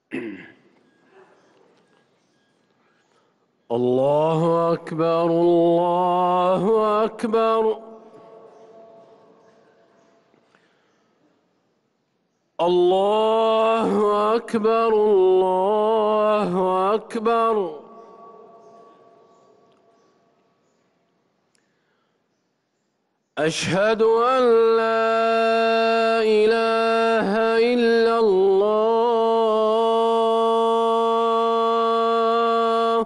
الله أكبر الله أكبر الله أكبر الله أكبر أشهد أن لا إله إلا الله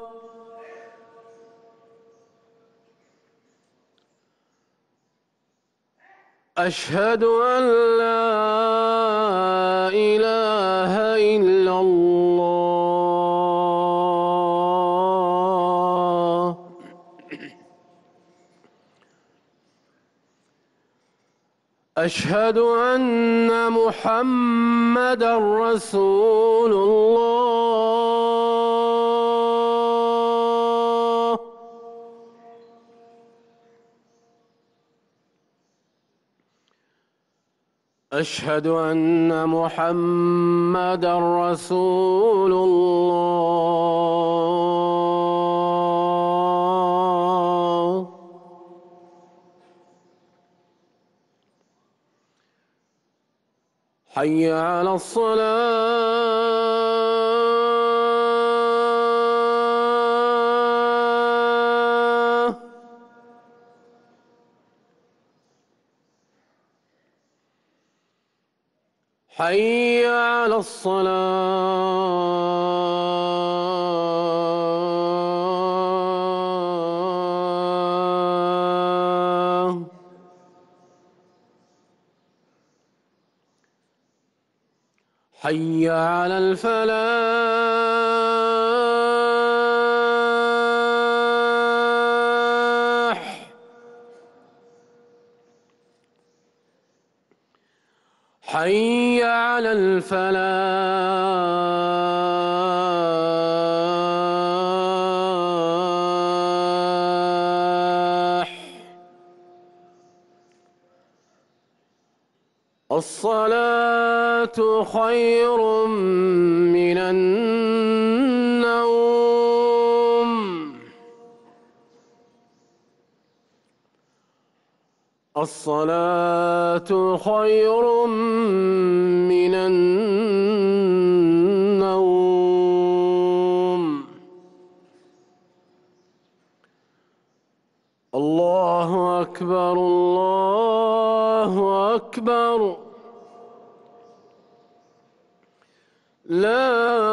أشهد أن لا إله إلا الله أشهد أن محمدًا رسول الله أشهد أن محمدًا رسول الله حي على الصلاة حي على الصلاة حي على الفلاح حي على الفلاح الصلاة خير من النوم الصلاة خير من النوم الله أكبر الله أكبر لا